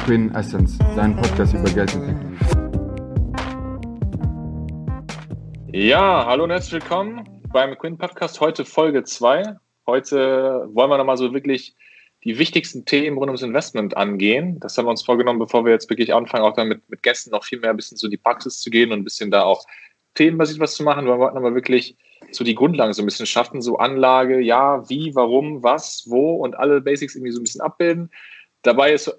Quinn Essence, dein Podcast über Geld und Technologie. Ja, hallo und herzlich willkommen beim Quinn Podcast, heute Folge 2. Heute wollen wir nochmal so wirklich die wichtigsten Themen rund ums Investment angehen. Das haben wir uns vorgenommen, bevor wir jetzt wirklich anfangen, auch dann mit Gästen noch viel mehr ein bisschen so in die Praxis zu gehen und ein bisschen da auch themenbasiert was zu machen. Wir wollten aber wirklich so die Grundlagen so ein bisschen schaffen, so Anlage, ja, wie, warum, was, wo und alle Basics irgendwie so ein bisschen abbilden. Dabei ist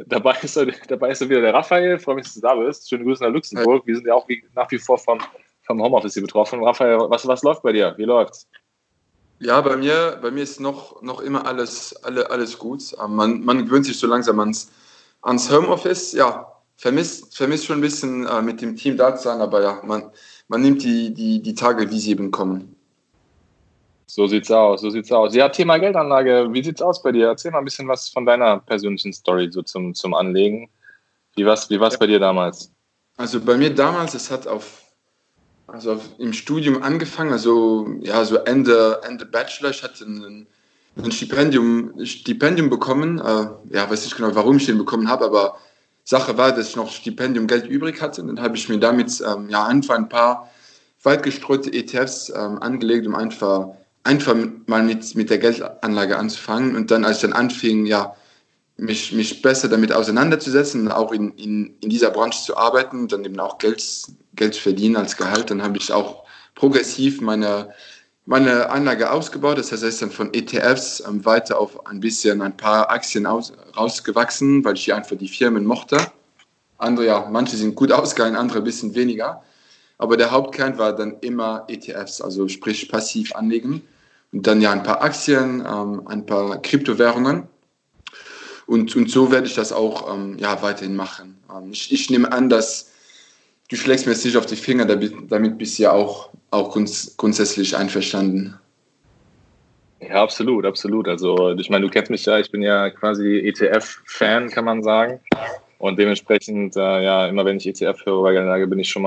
wieder der Raphael. Freue mich, dass du da bist. Schöne Grüße nach Luxemburg. Wir sind ja auch nach wie vor vom Homeoffice hier betroffen. Raphael, was läuft bei dir? Wie läuft's? Ja, bei mir ist noch immer alles gut. Man gewöhnt sich so langsam ans Homeoffice. Ja, vermisst schon ein bisschen mit dem Team da zu sein, aber ja, man nimmt die Tage, wie sie eben kommen. So sieht's aus. Ja, Thema Geldanlage. Wie sieht's aus bei dir? Erzähl mal ein bisschen was von deiner persönlichen Story so zum Anlegen. Wie war's bei dir damals? Also bei mir damals, es hat im Studium angefangen, also Ende Bachelor. Ich hatte ein Stipendium bekommen. Weiß nicht genau, warum ich den bekommen habe, aber Sache war, dass ich noch Stipendiumgeld übrig hatte. Und dann habe ich mir damit einfach ein paar weit gestreute ETFs angelegt, um einfach mal mit der Geldanlage anzufangen. Und dann, als ich dann anfing, mich besser damit auseinanderzusetzen, auch in dieser Branche zu arbeiten und dann eben auch Geld zu verdienen als Gehalt, dann habe ich auch progressiv meine Anlage ausgebaut. Das heißt, es ist dann von ETFs weiter auf ein paar Aktien rausgewachsen, weil ich einfach die Firmen mochte. Andere, manche sind gut ausgegangen, andere ein bisschen weniger. Aber der Hauptkern war dann immer ETFs, also sprich passiv anlegen. Und dann ein paar Aktien, ein paar Kryptowährungen. Und so werde ich das auch weiterhin machen. Ich nehme an, dass du schlägst mir jetzt nicht auf die Finger, damit bist du ja auch grundsätzlich einverstanden. Ja, absolut. Also ich meine, du kennst mich ja, ich bin ja quasi ETF-Fan, kann man sagen. Und dementsprechend, immer wenn ich ETF höre bei Geldanlage, bin ich schon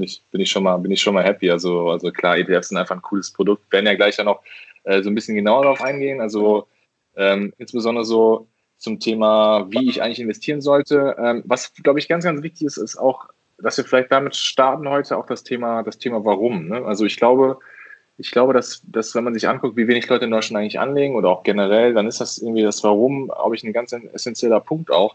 mal happy. Also klar, ETFs sind einfach ein cooles Produkt. Wir werden ja gleich noch so ein bisschen genauer darauf eingehen. Also insbesondere so zum Thema, wie ich eigentlich investieren sollte. Was, glaube ich, ganz, ganz wichtig ist auch, dass wir vielleicht damit starten heute auch das Thema Warum. Ne? Also ich glaube, dass wenn man sich anguckt, wie wenig Leute in Deutschland eigentlich anlegen oder auch generell, dann ist das irgendwie das Warum, glaube ich, ein ganz essentieller Punkt auch.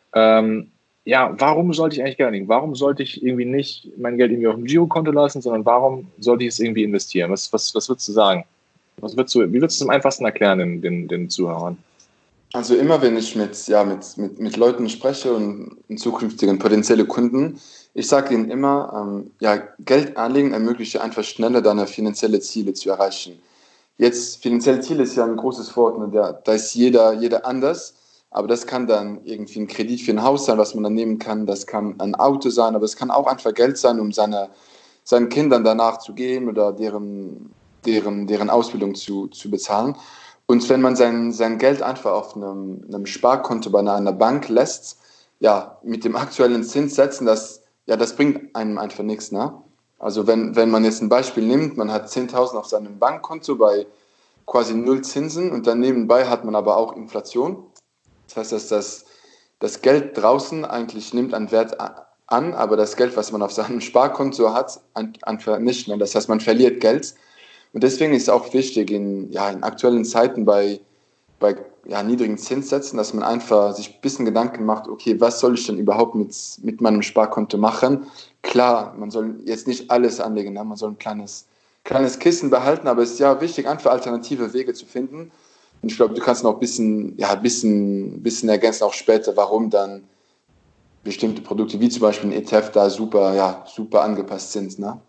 Warum sollte ich eigentlich Geld anlegen? Warum sollte ich irgendwie nicht mein Geld irgendwie auf dem Girokonto lassen, sondern warum sollte ich es irgendwie investieren? Was würdest du sagen? Wie würdest du es am einfachsten erklären den Zuhörern? Also immer, wenn ich mit Leuten spreche und zukünftigen potenzielle Kunden, ich sage ihnen immer, Geld anlegen ermöglicht dir einfach schneller deine finanzielle Ziele zu erreichen. Jetzt, finanzielle Ziele ist ja ein großes Wort, ne? Da ist jeder anders, aber das kann dann irgendwie ein Kredit für ein Haus sein, was man dann nehmen kann, das kann ein Auto sein, aber es kann auch einfach Geld sein, um seinen Kindern danach zu geben oder deren Ausbildung zu bezahlen. Und wenn man sein Geld einfach auf einem Sparkonto bei einer Bank lässt, mit dem aktuellen Zinssätzen, das bringt einem einfach nichts. Ne? Also wenn man jetzt ein Beispiel nimmt, man hat 10.000 auf seinem Bankkonto bei quasi 0 Zinsen und dann nebenbei hat man aber auch Inflation. Das heißt, dass das Geld draußen eigentlich nimmt an Wert an, aber das Geld, was man auf seinem Sparkonto hat, einfach nicht. Ne? Das heißt, man verliert Geld. Und deswegen ist es auch wichtig in aktuellen Zeiten bei niedrigen Zinssätzen, dass man einfach sich ein bisschen Gedanken macht, okay, was soll ich denn überhaupt mit meinem Sparkonto machen? Klar, man soll jetzt nicht alles anlegen, ne? Man soll ein kleines Kissen behalten, aber es ist ja wichtig, einfach alternative Wege zu finden. Und ich glaube, du kannst noch ein bisschen ergänzen, auch später, warum dann bestimmte Produkte, wie zum Beispiel ein ETF, da super angepasst sind, ne?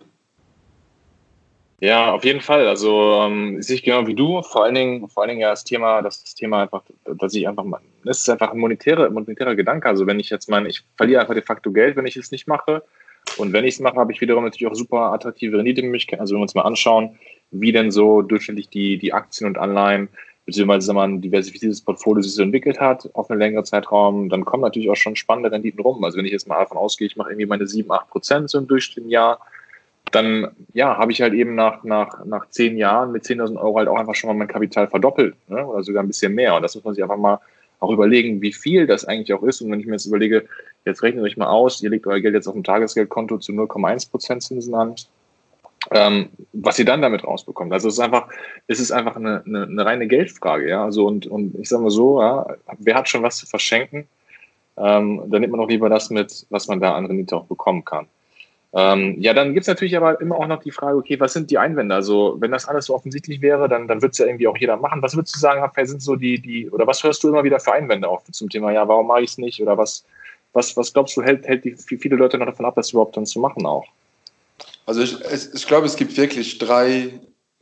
Ja, auf jeden Fall. Also sehe ich genau wie du. Vor allen Dingen ja das Thema einfach, dass ich einfach mal, das ist einfach ein monetärer Gedanke. Also wenn ich jetzt ich verliere einfach de facto Geld, wenn ich es nicht mache. Und wenn ich es mache, habe ich wiederum natürlich auch super attraktive Rendite-Möglichkeiten. Also wenn wir uns mal anschauen, wie denn so durchschnittlich die Aktien und Anleihen beziehungsweise ein diversifiziertes Portfolio sich so entwickelt hat auf einen längeren Zeitraum, dann kommen natürlich auch schon spannende Renditen rum. Also wenn ich jetzt mal davon ausgehe, ich mache irgendwie meine 7-8% so im Durchschnitt im Jahr, dann habe ich halt eben nach 10 Jahren mit 10.000 Euro halt auch einfach schon mal mein Kapital verdoppelt, ne? Oder sogar ein bisschen mehr. Und das muss man sich einfach mal auch überlegen, wie viel das eigentlich auch ist. Und wenn ich mir jetzt überlege, jetzt rechnet euch mal aus, ihr legt euer Geld jetzt auf dem Tagesgeldkonto zu 0,1% Zinsen an, was ihr dann damit rausbekommt. Also es ist einfach eine reine Geldfrage, ja. Also und ich sage mal so, ja, wer hat schon was zu verschenken? Dann nimmt man auch lieber das mit, was man da an Rendite auch bekommen kann. Ja, dann gibt es natürlich aber immer auch noch die Frage, okay, was sind die Einwände? Also wenn das alles so offensichtlich wäre, dann wird es ja irgendwie auch jeder machen. Was würdest du sagen, Raphael, sind so oder was hörst du immer wieder für Einwände auch zum Thema, ja, warum mache ich es nicht? Oder was glaubst du, hält viele Leute noch davon ab, das überhaupt dann zu machen auch? Also ich glaube, es gibt wirklich drei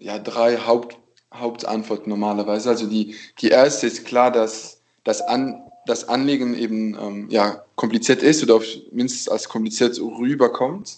Hauptantworten normalerweise. Also die erste ist klar, dass das Anlegen eben kompliziert ist oder mindestens als kompliziert rüberkommt.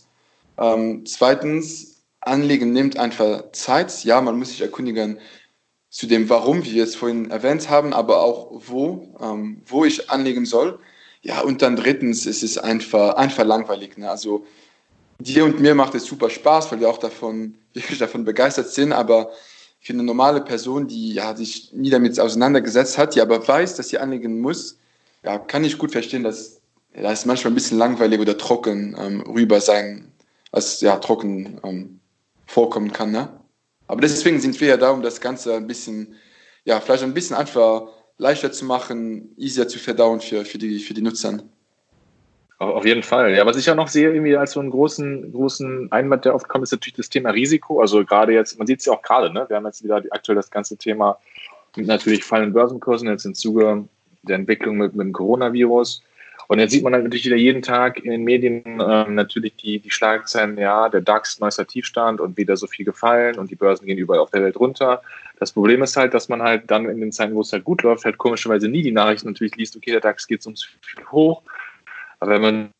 Zweitens, Anlegen nimmt einfach Zeit. Ja, man muss sich erkundigen zu dem Warum, wie wir es vorhin erwähnt haben, aber auch wo ich anlegen soll. Ja, und dann drittens, es ist einfach langweilig. Ne? Also dir und mir macht es super Spaß, weil wir auch wirklich davon begeistert sind, aber für eine normale Person, die sich nie damit auseinandergesetzt hat, die aber weiß, dass sie anlegen muss, ja, kann ich gut verstehen, dass es manchmal ein bisschen langweilig oder trocken rüber sein, als trocken vorkommen kann. Ne? Aber deswegen sind wir ja da, um das Ganze ein bisschen, vielleicht ein bisschen einfach leichter zu machen, easier zu verdauen für die Nutzer. Auf jeden Fall. Ja, was ich ja noch sehe, irgendwie als so einen großen Einwand, der oft kommt, ist natürlich das Thema Risiko. Also gerade jetzt, man sieht es ja auch gerade, ne? Wir haben jetzt wieder aktuell das ganze Thema mit natürlich fallenden Börsenkursen, jetzt im Zuge der Entwicklung mit dem Coronavirus. Und jetzt sieht man natürlich wieder jeden Tag in den Medien natürlich die Schlagzeilen, ja, der DAX neuester Tiefstand und wieder so viel gefallen und die Börsen gehen überall auf der Welt runter. Das Problem ist halt, dass man halt dann in den Zeiten, wo es halt gut läuft, halt komischerweise nie die Nachrichten natürlich liest, okay, der DAX geht so viel hoch. Aber wenn man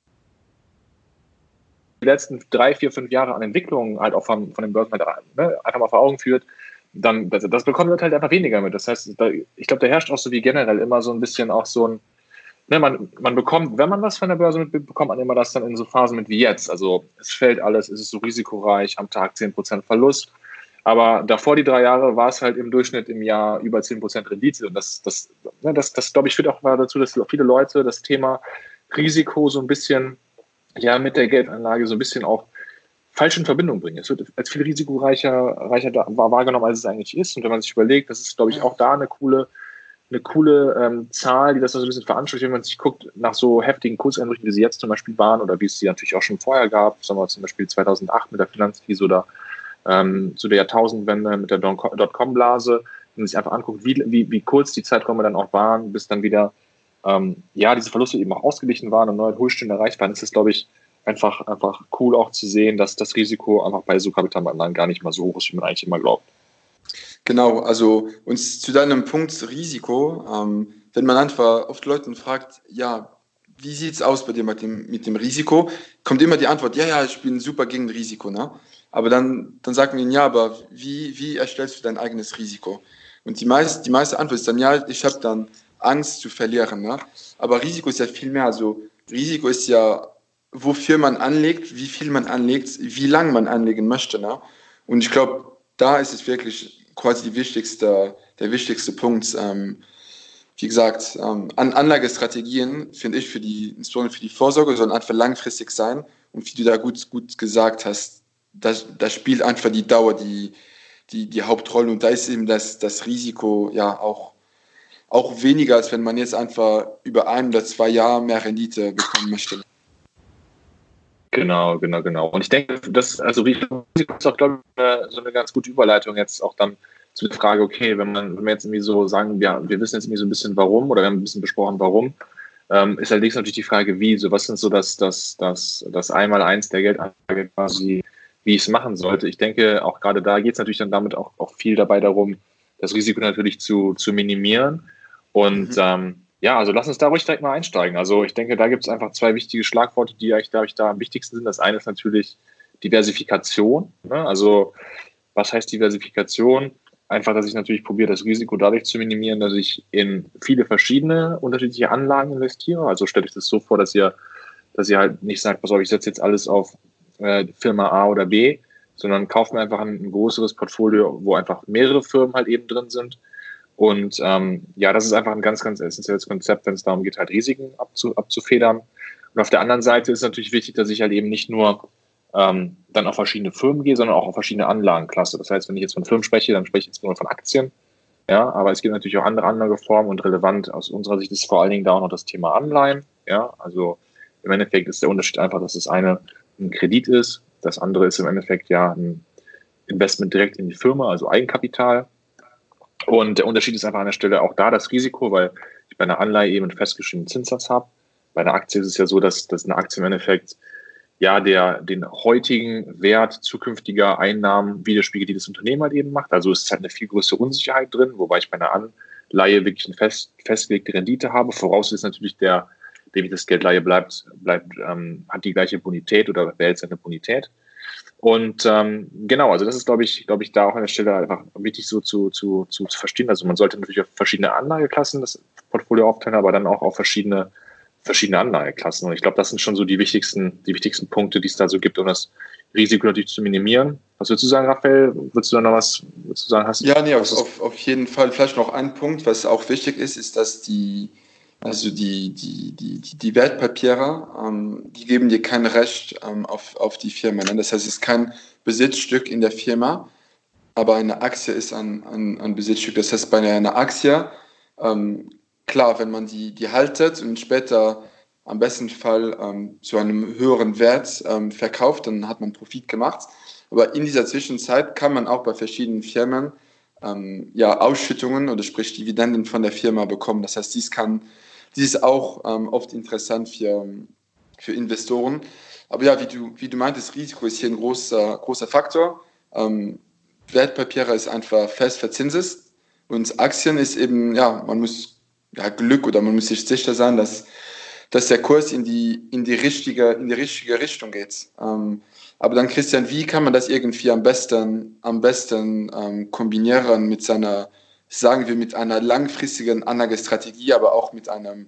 die letzten 3, 4, 5 Jahre an Entwicklungen halt auch von den Börsen halt, einfach mal vor Augen führt, dann das bekommen wir halt einfach weniger mit. Das heißt, ich glaube, da herrscht auch so wie generell immer so ein bisschen auch so ein, man bekommt, wenn man was von der Börse mitbekommt, bekommt man immer das dann in so Phasen mit wie jetzt. Also es fällt alles, es ist so risikoreich, am Tag 10% Verlust. Aber davor die 3 Jahre war es halt im Durchschnitt im Jahr über 10% Rendite. Und das glaube ich, führt auch mal dazu, dass viele Leute das Thema Risiko so ein bisschen mit der Geldanlage so ein bisschen auch falsch in Verbindung bringen. Es wird als viel risikoreicher wahrgenommen, als es eigentlich ist. Und wenn man sich überlegt, das ist, glaube ich, auch da eine coole Zahl, die das so ein bisschen veranschaulicht, wenn man sich guckt nach so heftigen Kurseinbrüchen, wie sie jetzt zum Beispiel waren oder wie es sie natürlich auch schon vorher gab, sagen wir zum Beispiel 2008 mit der Finanzkrise oder zu der Jahrtausendwende mit der Dotcom-Blase, wenn man sich einfach anguckt, wie kurz die Zeiträume dann auch waren, bis dann wieder diese Verluste eben auch ausgeglichen waren und neue Höchststände erreicht waren, ist es, glaube ich, einfach cool auch zu sehen, dass das Risiko einfach bei so Kapitalanlagen gar nicht mal so hoch ist, wie man eigentlich immer glaubt. Genau, also und zu deinem Punkt Risiko, wenn man einfach oft Leuten fragt, ja, wie sieht es aus bei dir mit dem Risiko, kommt immer die Antwort, ja, ich bin super gegen Risiko, ne? Aber dann sagen wir ihnen, ja, aber wie erstellst du dein eigenes Risiko? Und die meiste Antwort ist dann, ja, ich habe dann Angst zu verlieren. Ne? Aber Risiko ist ja viel mehr. Also Risiko ist ja, wofür man anlegt, wie viel man anlegt, wie lange man anlegen möchte. Ne? Und ich glaube, da ist es wirklich quasi der wichtigste Punkt. Wie gesagt, Anlagestrategien, finde ich, insbesondere für die Vorsorge, sollen einfach langfristig sein. Und wie du da gut gesagt hast, da spielt einfach die Dauer die Hauptrolle. Und da ist eben das Risiko ja auch weniger, als wenn man jetzt einfach über 1 oder 2 Jahre mehr Rendite bekommen möchte. Genau. Und ich denke, Risiko ist auch, glaube ich, so eine ganz gute Überleitung jetzt auch dann zu der Frage, okay, wenn wir jetzt irgendwie so sagen, wir wissen jetzt irgendwie so ein bisschen warum oder wir haben ein bisschen besprochen, warum, ist allerdings natürlich die Frage, wie, so was sind so das Einmaleins der Geldanlage quasi, wie ich es machen sollte. Ich denke, auch gerade da geht es natürlich dann damit auch viel dabei darum, das Risiko natürlich zu minimieren. Und also lass uns da ruhig direkt mal einsteigen. Also ich denke, da gibt es einfach 2 wichtige Schlagworte, die eigentlich, glaube ich, da am wichtigsten sind. Das eine ist natürlich Diversifikation. Ne? Also was heißt Diversifikation? Einfach, dass ich natürlich probiere, das Risiko dadurch zu minimieren, dass ich in viele verschiedene unterschiedliche Anlagen investiere. Also stellt euch das so vor, dass ihr halt nicht sagt, pass auf, ich setze jetzt alles auf Firma A oder B, sondern kauft mir einfach ein größeres Portfolio, wo einfach mehrere Firmen halt eben drin sind. Und ja, das ist einfach ein ganz, ganz essentielles Konzept, wenn es darum geht, halt Risiken abzufedern. Und auf der anderen Seite ist natürlich wichtig, dass ich halt eben nicht nur dann auf verschiedene Firmen gehe, sondern auch auf verschiedene Anlagenklasse. Das heißt, wenn ich jetzt von Firmen spreche, dann spreche ich jetzt nur von Aktien. Ja, aber es gibt natürlich auch andere Anlageformen und relevant aus unserer Sicht ist vor allen Dingen da auch noch das Thema Anleihen. Ja, also im Endeffekt ist der Unterschied einfach, dass das eine ein Kredit ist, das andere ist im Endeffekt ja ein Investment direkt in die Firma, also Eigenkapital. Und der Unterschied ist einfach an der Stelle auch da das Risiko, weil ich bei einer Anleihe eben einen festgeschriebenen Zinssatz habe. Bei einer Aktie ist es ja so, dass eine Aktie im Endeffekt ja den heutigen Wert zukünftiger Einnahmen widerspiegelt, die das Unternehmen halt eben macht. Also es ist halt eine viel größere Unsicherheit drin, wobei ich bei einer Anleihe wirklich eine festgelegte Rendite habe. Voraus ist natürlich dem ich das Geld leihe, hat die gleiche Bonität oder behält seine Bonität. Und genau, also das ist, glaube ich, da auch an der Stelle einfach wichtig so zu verstehen. Also man sollte natürlich auf verschiedene Anlageklassen das Portfolio aufteilen, aber dann auch auf verschiedene Anlageklassen. Und ich glaube, das sind schon so die wichtigsten Punkte, die es da so gibt, um das Risiko natürlich zu minimieren. Was würdest du sagen, Raphael? Würdest du da noch was sagen? Ja, nee, auf jeden Fall. Vielleicht noch ein Punkt, was auch wichtig ist, dass die Wertpapiere, die geben dir kein Recht auf die Firma. Ne? Das heißt, es ist kein Besitzstück in der Firma, aber eine Aktie ist ein Besitzstück. Das heißt, bei einer Aktie, klar, wenn man die haltet und später am besten Fall zu einem höheren Wert verkauft, dann hat man Profit gemacht. Aber in dieser Zwischenzeit kann man auch bei verschiedenen Firmen Ausschüttungen oder sprich Dividenden von der Firma bekommen. Das heißt, dies ist auch oft interessant für Investoren. Aber ja, wie du meintest, Risiko ist hier ein großer Faktor. Wertpapiere ist einfach fest verzinst und Aktien ist eben, man muss Glück oder man muss sich sicher sein, dass der Kurs in die richtige Richtung geht. Aber dann, Christian, wie kann man das irgendwie am besten kombinieren mit mit einer langfristigen Anlagestrategie, aber auch mit einem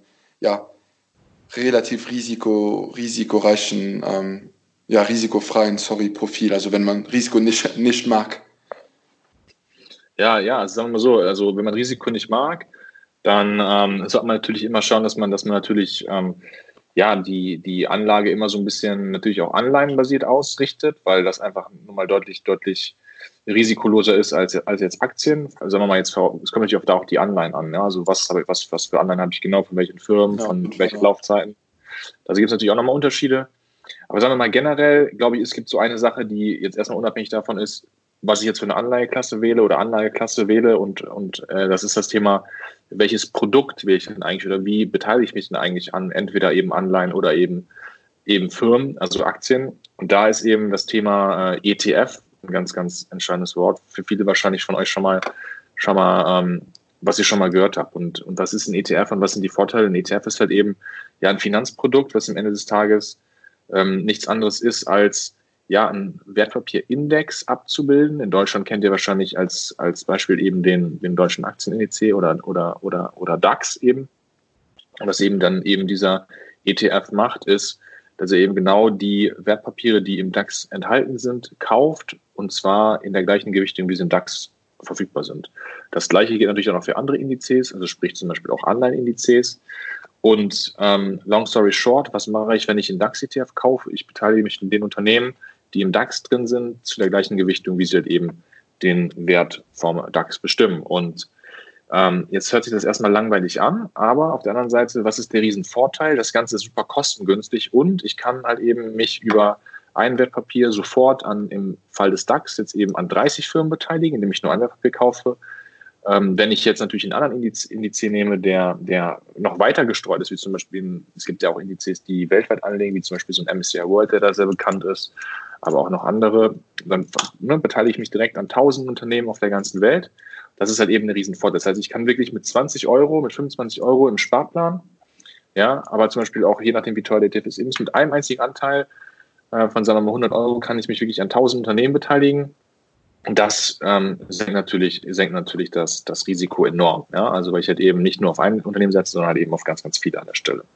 relativ risikoreichen, risikofreien Profil, also wenn man Risiko nicht mag. Ja, also sagen wir mal so, also wenn man Risiko nicht mag, dann sollte man natürlich immer schauen, dass man natürlich die Anlage immer so ein bisschen natürlich auch anleihenbasiert ausrichtet, weil das einfach nun mal deutlich risikoloser ist als jetzt Aktien. Also sagen wir mal jetzt, es kommt natürlich auch die Anleihen an. Ja? Also was für Anleihen habe ich genau, von welchen Firmen, von welchen Laufzeiten. Also gibt es natürlich auch nochmal Unterschiede. Aber sagen wir mal generell, glaube ich, es gibt so eine Sache, die jetzt erstmal unabhängig davon ist, was ich jetzt für eine Anlageklasse wähle und das ist das Thema, welches Produkt will ich denn eigentlich oder wie beteilige ich mich denn eigentlich an entweder eben Anleihen oder eben Firmen, also Aktien. Und da ist eben das Thema ETF ein ganz, ganz entscheidendes Wort. Für viele wahrscheinlich von euch schon mal was ihr schon mal gehört habt. Und was ist ein ETF und was sind die Vorteile? Ein ETF ist halt eben ein Finanzprodukt, was am Ende des Tages nichts anderes ist als einen Wertpapierindex abzubilden. In Deutschland kennt ihr wahrscheinlich als Beispiel eben den deutschen Aktienindex oder DAX eben. Und was eben dann eben dieser ETF macht, ist, dass er eben genau die Wertpapiere, die im DAX enthalten sind, kauft und zwar in der gleichen Gewichtung, wie sie im DAX verfügbar sind. Das Gleiche gilt natürlich auch noch für andere Indizes, also sprich zum Beispiel auch Anleihenindizes. Und long story short, was mache ich, wenn ich einen DAX-ETF kaufe? Ich beteilige mich in den Unternehmen, die im DAX drin sind, zu der gleichen Gewichtung, wie sie halt eben den Wert vom DAX bestimmen. Und jetzt hört sich das erstmal langweilig an, aber auf der anderen Seite, was ist der Riesenvorteil? Das Ganze ist super kostengünstig und ich kann halt eben mich über ein Wertpapier sofort im Fall des DAX jetzt eben an 30 Firmen beteiligen, indem ich nur ein Wertpapier kaufe. Wenn ich jetzt natürlich einen anderen Indiz nehme, der noch weiter gestreut ist, wie zum Beispiel, es gibt ja auch Indizes, die weltweit anlegen, wie zum Beispiel so ein MSCI World, der da sehr bekannt ist, aber auch noch andere, dann beteilige ich mich direkt an 1000 Unternehmen auf der ganzen Welt. Das ist halt eben ein Riesenvorteil. Das heißt, ich kann wirklich mit 20 Euro, mit 25 Euro im Sparplan, aber zum Beispiel auch, je nachdem wie teuer der ETF ist, mit einem einzigen Anteil von, sagen wir mal, 100 Euro kann ich mich wirklich an 1000 Unternehmen beteiligen. Und das senkt natürlich das Risiko enorm. Ja? Also weil ich halt eben nicht nur auf ein Unternehmen setze, sondern halt eben auf ganz, ganz viele an der Stelle.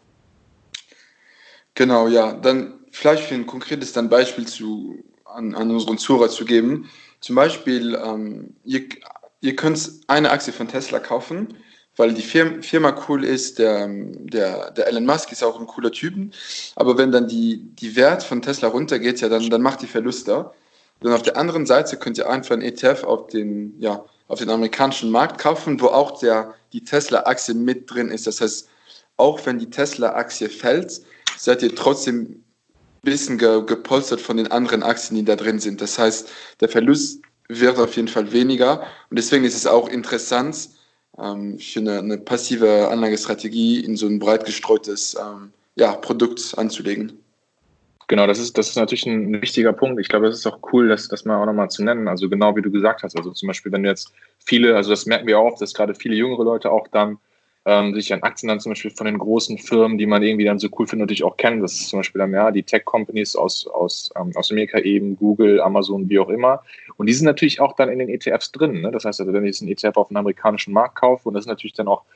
Genau, ja. Dann vielleicht für ein konkretes Beispiel an unseren Zuhörer zu geben. Zum Beispiel, ihr könnt eine Aktie von Tesla kaufen, weil die Firma cool ist. Der Elon Musk ist auch ein cooler Typ. Aber wenn dann die Wert von Tesla runtergeht, ja, dann macht die Verluste. Dann auf der anderen Seite könnt ihr einfach einen ETF auf den amerikanischen Markt kaufen, wo auch die Tesla-Aktie mit drin ist. Das heißt, auch wenn die Tesla-Aktie fällt, seid ihr trotzdem ein bisschen gepolstert von den anderen Aktien, die da drin sind. Das heißt, der Verlust wird auf jeden Fall weniger. Und deswegen ist es auch interessant, für eine passive Anlagestrategie in so ein breit gestreutes Produkt anzulegen. Genau, das ist natürlich ein wichtiger Punkt. Ich glaube, es ist auch cool, das mal auch nochmal zu nennen. Also genau wie du gesagt hast. Also zum Beispiel, wenn du jetzt also das merken wir auch, dass gerade viele jüngere Leute auch dann sich an Aktien dann zum Beispiel von den großen Firmen, die man irgendwie dann so cool findet, natürlich auch kennen. Das ist zum Beispiel dann die Tech-Companies aus Amerika eben, Google, Amazon, wie auch immer. Und die sind natürlich auch dann in den ETFs drin. Ne? Das heißt, also, wenn ich jetzt einen ETF auf den amerikanischen Markt kaufe, und das ist natürlich dann auch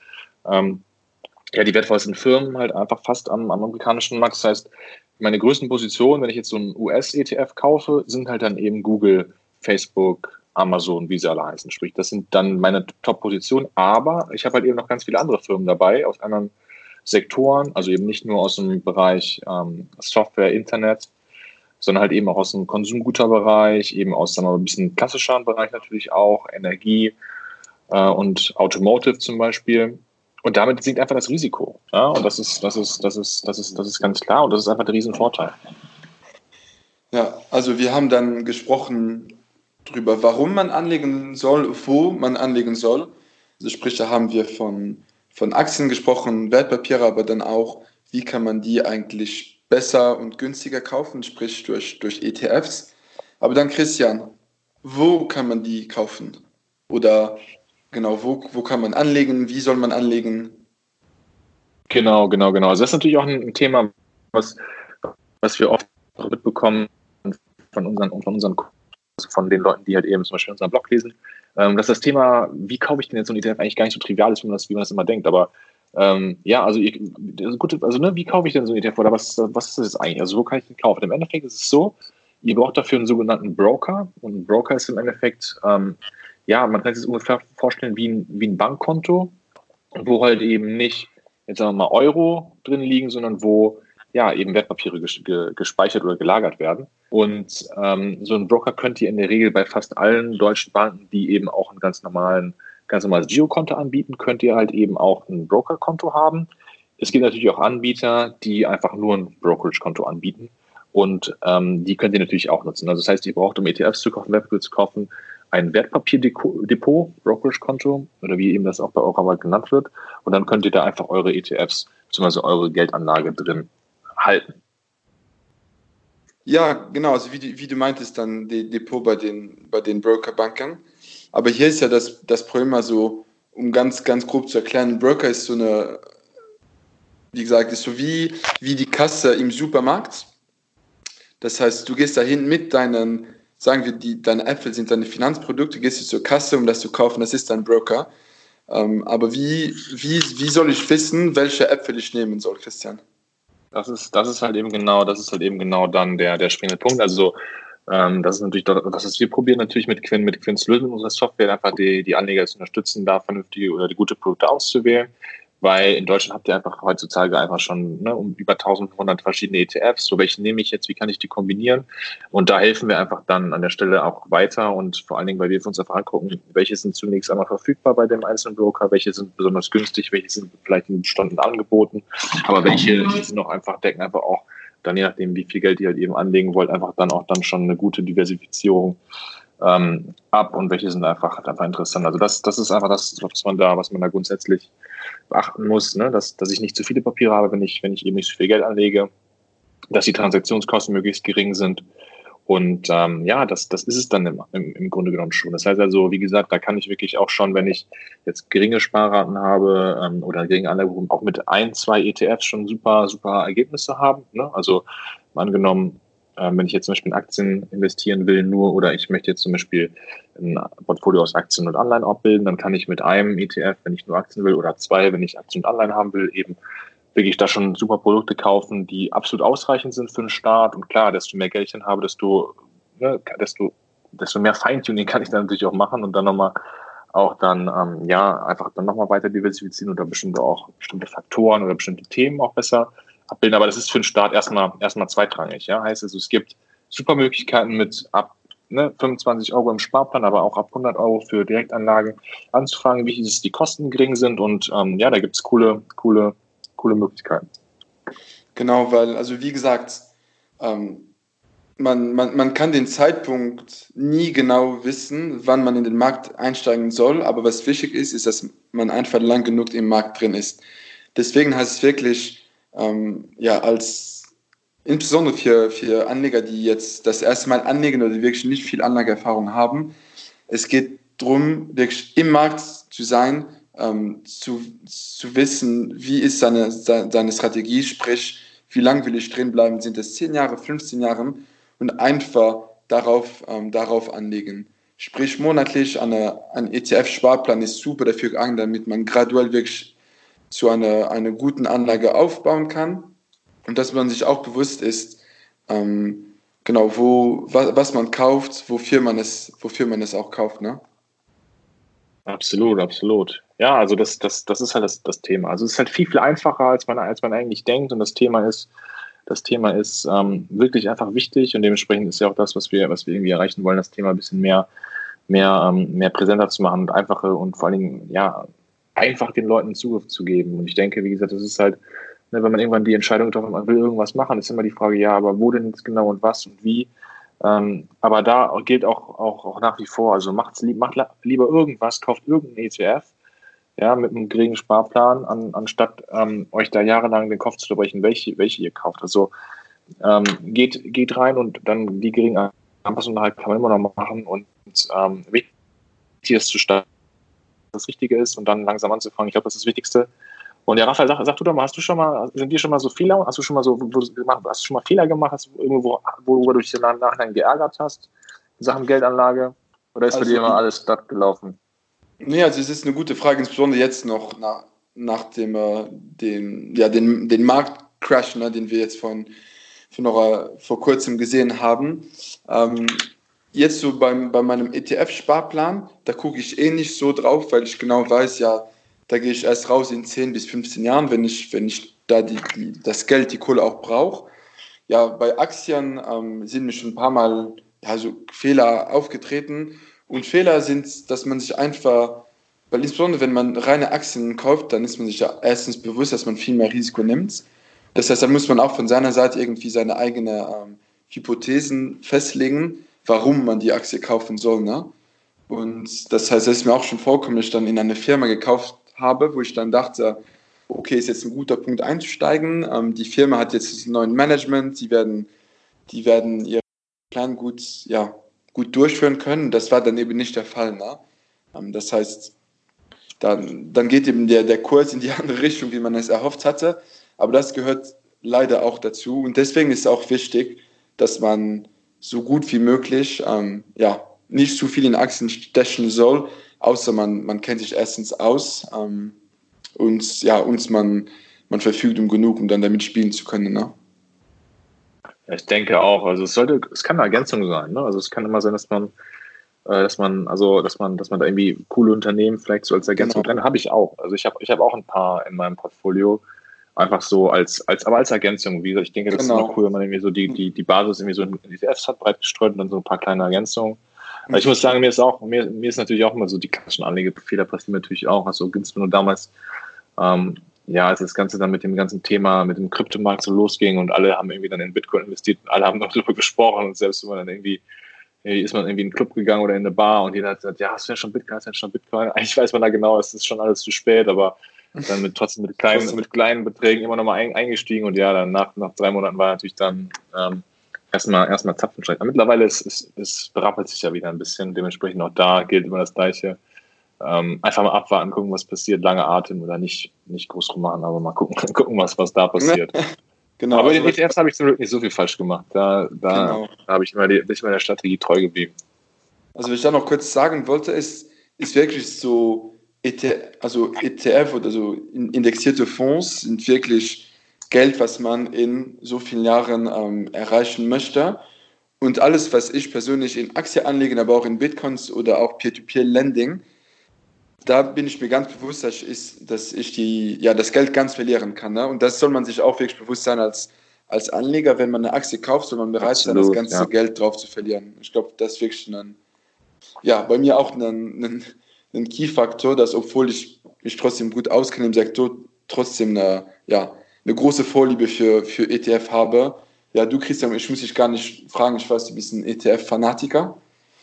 die wertvollsten Firmen halt einfach fast am amerikanischen Markt. Das heißt, meine größten Positionen, wenn ich jetzt so einen US-ETF kaufe, sind halt dann eben Google, Facebook, Amazon, wie sie alle heißen. Sprich, das sind dann meine Top-Positionen. Aber ich habe halt eben noch ganz viele andere Firmen dabei aus anderen Sektoren, also eben nicht nur aus dem Bereich Software, Internet, sondern halt eben auch aus dem Konsumgüterbereich, eben aus, sagen wir mal, ein bisschen klassischeren Bereich natürlich auch, Energie und Automotive zum Beispiel. Und damit sinkt einfach das Risiko. Ja? Und das ist ganz klar, und das ist einfach der Riesenvorteil. Ja, also wir haben dann gesprochen darüber, warum man anlegen soll, wo man anlegen soll. Also sprich, da haben wir von Aktien gesprochen, Wertpapiere, aber dann auch, wie kann man die eigentlich besser und günstiger kaufen, sprich durch ETFs. Aber dann, Christian, wo kann man die kaufen? Oder genau, wo kann man anlegen? Wie soll man anlegen? Genau. Also das ist natürlich auch ein Thema, was wir oft mitbekommen von den Leuten, die halt eben zum Beispiel unseren Blog lesen, dass das Thema, wie kaufe ich denn jetzt so ein ETF, eigentlich gar nicht so trivial ist, wie man das immer denkt. Aber wie kaufe ich denn so ein ETF oder was ist das jetzt eigentlich? Also wo kann ich den kaufen? Im Endeffekt ist es so, ihr braucht dafür einen sogenannten Broker. Und ein Broker ist im Endeffekt, man kann sich das ungefähr vorstellen wie ein Bankkonto, wo halt eben nicht, jetzt sagen wir mal, Euro drin liegen, sondern wo eben Wertpapiere gespeichert oder gelagert werden. Und so ein Broker könnt ihr in der Regel bei fast allen deutschen Banken, die eben auch ein ganz normales Girokonto anbieten, könnt ihr halt eben auch ein Brokerkonto haben. Es gibt natürlich auch Anbieter, die einfach nur ein Brokerage-Konto anbieten. Und die könnt ihr natürlich auch nutzen. Also das heißt, ihr braucht, um ETFs zu kaufen, Wertpapiere zu kaufen, ein Wertpapierdepot, Brokerage-Konto oder wie eben das auch bei eurer Bank genannt wird. Und dann könnt ihr da einfach eure ETFs bzw. eure Geldanlage drin halten. Ja, genau, also wie du meintest, dann die Depot bei den Brokerbanken. Aber hier ist ja das Problem, also um ganz, ganz grob zu erklären, ein Broker ist wie gesagt, ist so wie die Kasse im Supermarkt. Das heißt, du gehst dahin mit deinen, sagen wir, deine Äpfel sind deine Finanzprodukte, gehst du zur Kasse, um das zu kaufen, das ist dein Broker. Aber wie soll ich wissen, welche Äpfel ich nehmen soll, Christian? Das ist halt eben genau dann der springende Punkt. Also das ist natürlich das, was wir probieren natürlich mit Quinn zu lösen, unsere Software einfach die Anleger zu unterstützen, da vernünftige oder die gute Produkte auszuwählen. Weil in Deutschland habt ihr einfach heutzutage einfach schon um über 1500 verschiedene ETFs. So, welche nehme ich jetzt, wie kann ich die kombinieren? Und da helfen wir einfach dann an der Stelle auch weiter und vor allen Dingen, weil wir uns einfach angucken, welche sind zunächst einmal verfügbar bei dem einzelnen Broker, welche sind besonders günstig, welche sind vielleicht in bestimmten Angeboten, aber welche sind auch decken einfach auch dann, je nachdem, wie viel Geld ihr halt eben anlegen wollt, einfach dann schon eine gute Diversifizierung ab und welche sind einfach interessant. Also das ist einfach das, was man da grundsätzlich beachten muss, ne? Dass ich nicht zu viele Papiere habe, wenn ich eben nicht so viel Geld anlege, dass die Transaktionskosten möglichst gering sind. Und das ist es dann im Grunde genommen schon. Das heißt also, wie gesagt, da kann ich wirklich auch schon, wenn ich jetzt geringe Sparraten habe oder geringe Anlagevolumen, auch mit 1-2 ETFs schon super, super Ergebnisse haben. Ne? Also angenommen, wenn ich jetzt zum Beispiel in Aktien investieren will oder ich möchte jetzt zum Beispiel ein Portfolio aus Aktien und Anleihen abbilden, dann kann ich mit einem ETF, wenn ich nur Aktien will, oder 2, wenn ich Aktien und Anleihen haben will, eben wirklich da schon super Produkte kaufen, die absolut ausreichend sind für den Start. Und klar, desto mehr Geld ich dann habe, desto mehr Feintuning kann ich dann natürlich auch machen und dann nochmal auch dann einfach dann nochmal weiter diversifizieren oder bestimmte Faktoren oder bestimmte Themen auch besser abbilden. Aber das ist für den Start erstmal zweitrangig. Ja? Heißt also, es gibt super Möglichkeiten mit ab 25 Euro im Sparplan, aber auch ab 100 Euro für Direktanlagen anzufangen. Wichtig ist, dass die Kosten gering sind und da gibt es coole Möglichkeiten. Genau, weil, also wie gesagt, man kann den Zeitpunkt nie genau wissen, wann man in den Markt einsteigen soll, aber was wichtig ist, dass man einfach lang genug im Markt drin ist. Deswegen heißt es wirklich, insbesondere für Anleger, die jetzt das erste Mal anlegen oder die wirklich nicht viel Anlageerfahrung haben, es geht darum, wirklich im Markt zu sein, zu wissen, wie ist seine Strategie, sprich, wie lange will ich drin bleiben, sind es 10 Jahre, 15 Jahre und einfach darauf anlegen. Sprich, monatlich ein ETF-Sparplan ist super dafür geeignet, damit man graduell wirklich zu einer guten Anlage aufbauen kann und dass man sich auch bewusst ist, genau, was man kauft, wofür man es auch kauft, ne? Absolut, absolut. Ja, also das ist halt das Thema. Also es ist halt viel, viel einfacher, als man eigentlich denkt. Und das Thema ist wirklich einfach wichtig und dementsprechend ist ja auch das, was wir irgendwie erreichen wollen, das Thema ein bisschen mehr präsenter zu machen und einfache und vor allen Dingen, einfach den Leuten Zugriff zu geben. Und ich denke, wie gesagt, das ist halt, wenn man irgendwann die Entscheidung getroffen hat, man will irgendwas machen, ist immer die Frage, ja, aber wo denn jetzt genau und was und wie? Aber da gilt auch nach wie vor, also macht lieber irgendwas, kauft irgendeinen ETF, ja, mit einem geringen Sparplan, anstatt euch da jahrelang den Kopf zu zerbrechen, welche ihr kauft. Also geht rein und dann die geringen Anpassungen halt kann man immer noch machen und wichtig ist zu starten, das Richtige ist und dann langsam anzufangen. Ich glaube, das ist das Wichtigste. Und ja, Raphael, sag du doch mal, sind dir schon mal so Fehler, hast du schon mal Fehler gemacht, hast du irgendwo, wo du dich im Nachhinein geärgert hast, in Sachen Geldanlage, oder ist bei dir immer alles glatt gelaufen? Nee, also es ist eine gute Frage, insbesondere jetzt noch nach dem den Marktcrash, ne, den wir jetzt vor kurzem gesehen haben. Jetzt so bei meinem ETF-Sparplan, da gucke ich nicht so drauf, weil ich genau weiß, ja, da gehe ich erst raus in 10 bis 15 Jahren, wenn ich da das Geld, die Kohle auch brauche. Ja, bei Aktien sind mir schon ein paar Mal so Fehler aufgetreten. Und Fehler sind, dass man sich einfach, weil insbesondere wenn man reine Aktien kauft, dann ist man sich ja erstens bewusst, dass man viel mehr Risiko nimmt. Das heißt, dann muss man auch von seiner Seite irgendwie seine eigenen Hypothesen festlegen, warum man die Aktie kaufen soll. Ne? Und das heißt, es ist mir auch schon vorgekommen, dass ich dann in eine Firma gekauft habe, wo ich dann dachte, okay, ist jetzt ein guter Punkt einzusteigen. Die Firma hat jetzt ein neues Management, die werden ihren Plan gut durchführen können. Das war dann eben nicht der Fall. Ne? Das heißt, dann geht eben der Kurs in die andere Richtung, wie man es erhofft hatte. Aber das gehört leider auch dazu. Und deswegen ist es auch wichtig, dass man so gut wie möglich nicht zu viel in Aktien stechen soll, außer man kennt sich erstens aus und man verfügt genug, um dann damit spielen zu können. Ne? Ich denke auch. Also es kann eine Ergänzung sein. Ne? Also es kann immer sein, dass man da irgendwie coole Unternehmen vielleicht so als Ergänzung drin habe ich auch. Also ich habe auch ein paar in meinem Portfolio, einfach so als Ergänzung. Wie gesagt, ich denke, das ist immer cool, wenn man irgendwie so die Basis irgendwie so in ETFs hat, breit gestreut und dann so ein paar kleine Ergänzungen. Aber ich muss sagen, mir ist natürlich auch immer so die klassischen Anlegefehler passieren natürlich auch. Also insbesondere damals, als das Ganze dann mit dem ganzen Thema, mit dem Kryptomarkt so losging und alle haben irgendwie dann in Bitcoin investiert, alle haben noch darüber gesprochen und selbst wenn man dann irgendwie ist man irgendwie in einen Club gegangen oder in eine Bar und jeder hat gesagt, ja, hast du ja schon Bitcoin? Eigentlich weiß man da genau, es ist schon alles zu spät, aber dann trotzdem mit kleinen Beträgen immer nochmal eingestiegen und ja, dann nach 3 Monaten war natürlich dann erstmal Zapfenstreich. Aber mittlerweile es berappelt sich ja wieder ein bisschen, dementsprechend auch da gilt immer das Gleiche. Einfach mal abwarten, gucken, was passiert, lange Atmen oder nicht groß rummachen, aber mal gucken was da passiert. Genau, aber in den ETFs habe ich zum Glück nicht so viel falsch gemacht. Da habe ich immer der Strategie treu geblieben. Also, was ich da noch kurz sagen wollte, ist wirklich so, ETF oder so indexierte Fonds sind wirklich Geld, was man in so vielen Jahren erreichen möchte. Und alles, was ich persönlich in Aktien anlege, aber auch in Bitcoins oder auch Peer-to-Peer-Lending, da bin ich mir ganz bewusst, dass ich das Geld ganz verlieren kann. Ne? Und das soll man sich auch wirklich bewusst sein als Anleger. Wenn man eine Aktie kauft, soll man bereit sein, das ganze Geld drauf zu verlieren. Ich glaube, das ist wirklich bei mir auch ein Key-Faktor, dass, obwohl ich mich trotzdem gut auskenne im Sektor, trotzdem eine große Vorliebe für ETF habe. Ja, du, Christian, ich muss dich gar nicht fragen, ich weiß, du bist ein ETF-Fanatiker.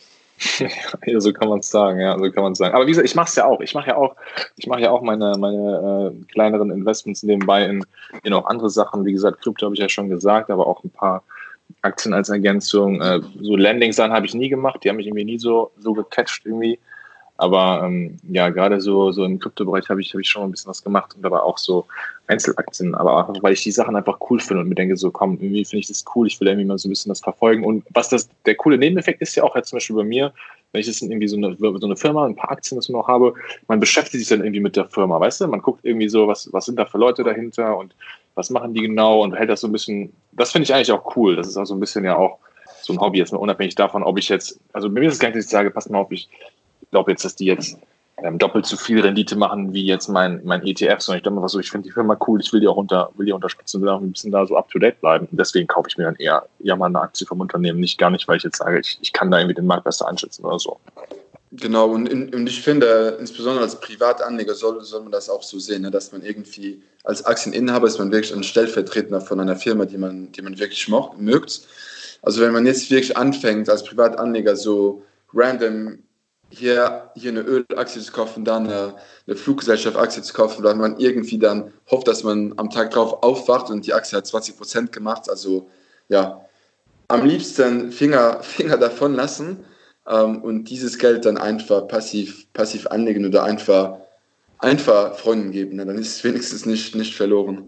Ja, so kann man es sagen, ja, so kann man es sagen. Aber wie gesagt, ich mache es ja auch. Ich mache ja auch meine kleineren Investments nebenbei in auch andere Sachen. Wie gesagt, Krypto habe ich ja schon gesagt, aber auch ein paar Aktien als Ergänzung. So Landing-Sachen habe ich nie gemacht, die haben mich irgendwie nie so gecatcht irgendwie. Aber gerade so im Kryptobereich habe ich schon ein bisschen was gemacht und aber auch so Einzelaktien, aber auch, weil ich die Sachen einfach cool finde und mir denke, so komm, irgendwie finde ich das cool, ich will irgendwie mal so ein bisschen das verfolgen. Und der coole Nebeneffekt ist ja auch jetzt zum Beispiel bei mir, wenn ich jetzt irgendwie so eine Firma, ein paar Aktien, das man noch habe, man beschäftigt sich dann irgendwie mit der Firma, weißt du? Man guckt irgendwie so, was sind da für Leute dahinter und was machen die genau und hält das so ein bisschen, das finde ich eigentlich auch cool. Das ist auch so ein bisschen ja auch so ein Hobby, jetzt mal unabhängig davon, ob ich jetzt, also bei mir ist es gar nicht, dass ich sage, pass mal auf, ich glaube jetzt, dass die jetzt doppelt so viel Rendite machen wie jetzt mein ETF, sondern ich glaube mal so, ich finde die Firma cool, ich will die auch unterstützen und will auch ein bisschen da so up to date bleiben. Und deswegen kaufe ich mir dann eher mal eine Aktie vom Unternehmen, gar nicht, weil ich jetzt sage, ich kann da irgendwie den Markt besser einschätzen oder so. Genau, und ich finde, insbesondere als Privatanleger soll man das auch so sehen, ne, dass man irgendwie als Aktieninhaber ist man wirklich ein Stellvertreter von einer Firma, die man wirklich mögt. Also wenn man jetzt wirklich anfängt, als Privatanleger so random hier eine Ölaktie zu kaufen, dann eine Fluggesellschaft-Aktie zu kaufen, weil man irgendwie dann hofft, dass man am Tag drauf aufwacht und die Aktie hat 20% gemacht. Also ja, am liebsten Finger davon lassen und dieses Geld dann einfach passiv anlegen oder einfach Freunden geben. Ne? Dann ist es wenigstens nicht verloren.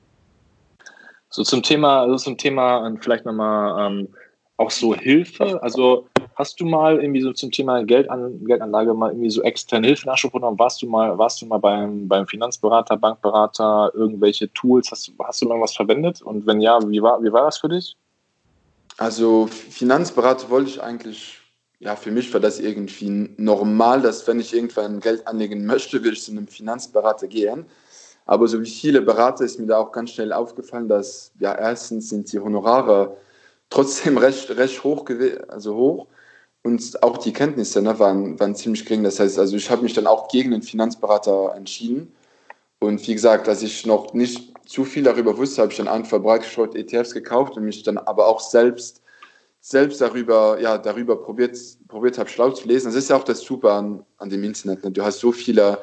So zum Thema vielleicht nochmal auch so Hilfe. Also hast du mal irgendwie so zum Thema Geldanlage mal irgendwie so externe Hilfe in Anspruch genommen? Warst du mal beim Finanzberater, Bankberater, irgendwelche Tools? Hast du mal was verwendet? Und wenn ja, wie war das für dich? Also Finanzberater wollte ich eigentlich, ja, für mich war das irgendwie normal, dass wenn ich irgendwann Geld anlegen möchte, würde ich zu einem Finanzberater gehen. Aber so wie viele Berater ist mir da auch ganz schnell aufgefallen, dass ja erstens sind die Honorare trotzdem recht hoch, hoch und auch die Kenntnisse waren ziemlich gering. Das heißt, also ich habe mich dann auch gegen den Finanzberater entschieden. Und wie gesagt, als ich noch nicht zu viel darüber wusste, habe ich dann einfach breit gestreut ETFs gekauft und mich dann aber auch selbst darüber probiert habe, schlau zu lesen. Das ist ja auch das Super an dem Internet. Ne? Du hast so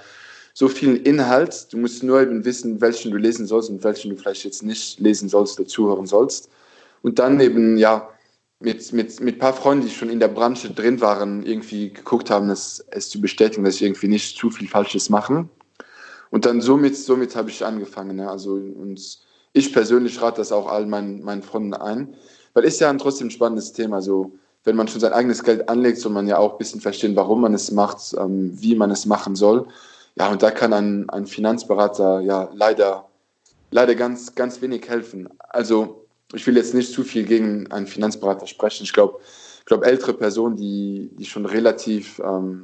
viel Inhalt, du musst nur eben wissen, welchen du lesen sollst und welchen du vielleicht jetzt nicht lesen sollst oder zuhören sollst. Und dann eben, ja, mit ein paar Freunden, die schon in der Branche drin waren, irgendwie geguckt haben, es zu bestätigen, dass ich irgendwie nicht zu viel Falsches mache. Und dann somit habe ich angefangen. Ne? Also, und ich persönlich rate das auch all meinen Freunden ein, weil ist ja trotzdem ein spannendes Thema. Also, wenn man schon sein eigenes Geld anlegt, soll man ja auch ein bisschen verstehen, warum man es macht, wie man es machen soll. Ja, und da kann ein Finanzberater ja leider ganz, ganz wenig helfen. Also, ich will jetzt nicht zu viel gegen einen Finanzberater sprechen. Ich glaube, ältere Personen, die schon relativ,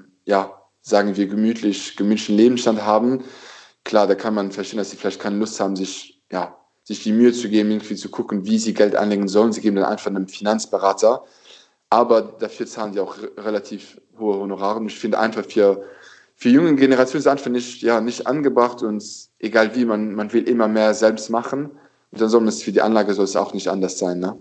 sagen wir, gemütlichen Lebensstand haben, klar, da kann man verstehen, dass sie vielleicht keine Lust haben, sich die Mühe zu geben, irgendwie zu gucken, wie sie Geld anlegen sollen. Sie geben dann einfach einem Finanzberater. Aber dafür zahlen die auch relativ hohe Honorare. Und ich finde einfach für junge Generationen ist es einfach nicht angebracht und egal wie, man will immer mehr selbst machen. Und dann soll es für die Anlage soll es auch nicht anders sein, ne?